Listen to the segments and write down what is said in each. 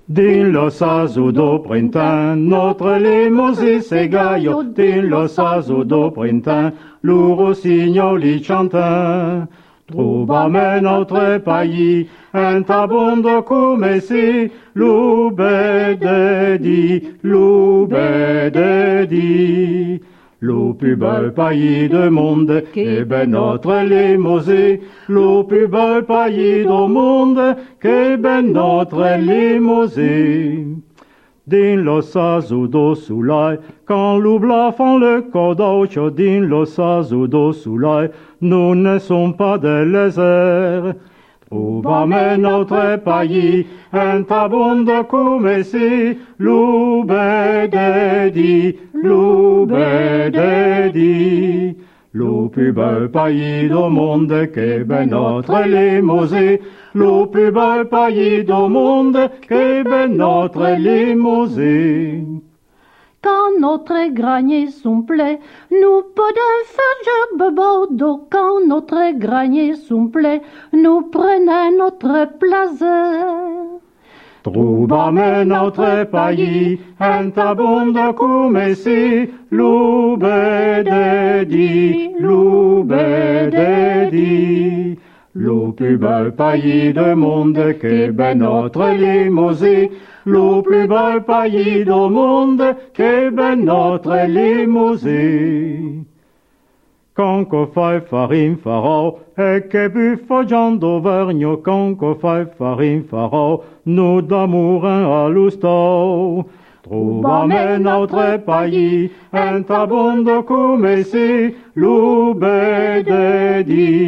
Din los azul do printemps, notre Limousin s'égaille, din los azul do printemps, lou rossignoli chantin. Trouvame notre pays, un tabon de coumessi, loube de di. Le plus beau pays du monde, qu'est ben notre Limousin. Le plus beau pays du monde, qu'est ben notre Limousin. Din los azul do soleil, quand l'oubla font le codaucho, din los azul do soleil, nous ne sommes pas des lézards. Trouvame notre pays, un tabon de coumessi, loube de di. Le plus beau pays du monde, qu'est ben notre Limousin. Le plus beau pays du monde, qu'est ben notre Limousin. Quand notre granier sont pleins, nous podons faire job bordeaux. Quand notre granier sont pleins, nous prenons notre plaisir. Trouvame notre pays, un tabon de coumessi, loube de di. Le plus beau pays du monde, qu'est ben notre Limousin. Le plus beau pays du monde, qu'est ben notre Limousin. Quand qu'on fait farine faro, et que buffo Jean d'Auvergne, quand qu'on fait farine faro, nous d'amour à l'ousto. Trouvame notre pays, un tabon de coumessi, loube de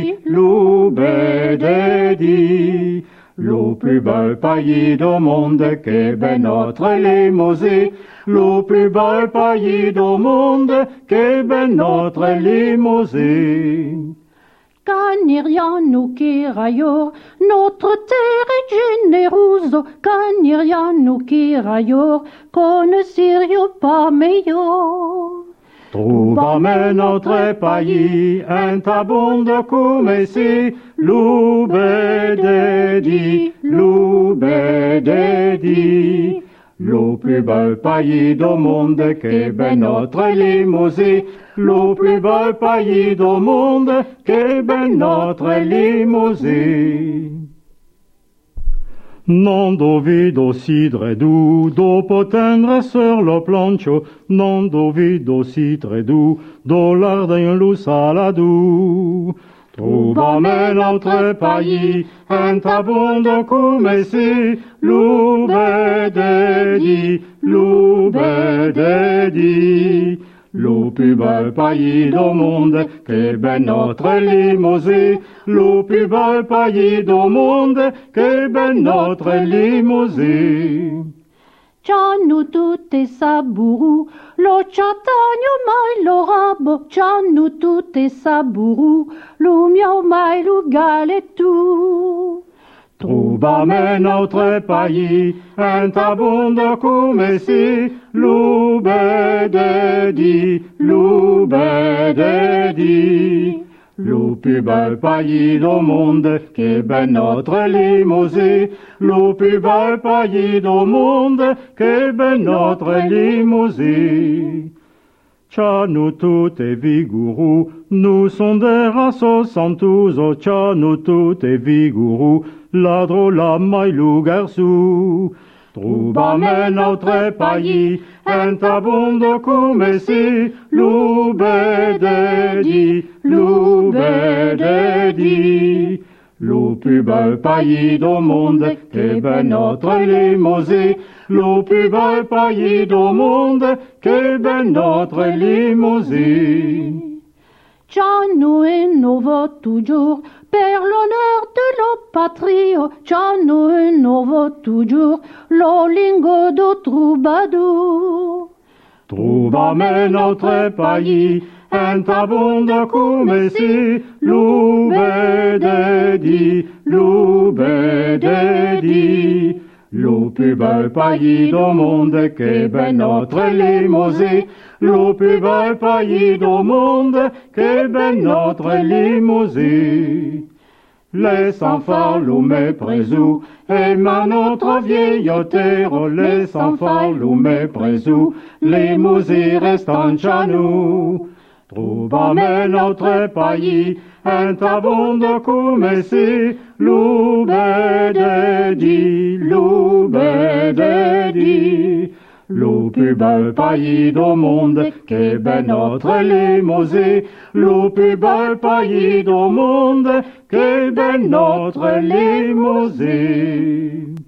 di. Le plus beau pays du monde, qu'est ben notre Limousin. Le plus beau pays du monde, qu'est ben notre Limousin. Caniriano Kirayor, notre terre est généreuse. Caniriano Kirayor, connaissirions pas meilleur. Trouvame notre pays, un tabon de coumessi, loube de di. Le plus beau pays du monde, qu'est ben notre Limousin. Le plus beau pays du monde, qu'est ben notre Limousin. Non dovido cidre doux, do potendre sur le plancho, non dovido cidre doux, do lardin lu saladou. Trouvame notre pays, un tabon de coumessi, loube de di. Le plus beau pays du monde, qu'est ben notre Limousin. Le plus beau pays du monde, qu'est ben notre Limousin. C'hanno tutte sabourou, lo chatagno mai lo rabo. C'hanno tutte sabourou, lo miau mai lo galettou. Trouvame notre pays, un tabon de coumessi, loube de di. Le plus beau pays du monde, qu'est ben notre Limousin. Le plus beau pays du monde, qu'est ben notre Limousin. C'hanno tutte vigourou, nous sommes des races santouzo. C'hanno tutte vigourou, ladro la mailou garsou. Trouvame notre pays, un tabon de coumessi, loube de di. Le plus beau pays du monde, qu'est ben notre Limousin. Le plus beau pays du monde, qu'est ben notre Limousin. C'hanno innovo toujours, per l'honneur de la patrie. C'hanno innovo toujours, lo lingo do troubadour. Trouvame notre pays, un tabon de coumessi, loube de di. Le plus beau pays du monde, qu'est ben notre Limousin. Le plus beau pays du monde, qu'est ben notre Limousin. Les enfants l'ou méprisou, et ma notre vieille terre, les enfants l'ou méprisou, les moussis restant chez nous. Trouvame notre pays, un tabon de coumessi, l'oubededi, l'oubededi. Le plus beau pays du monde, qu'est ben notre Limousin. Le plus beau pays du monde, qu'est ben notre Limousin.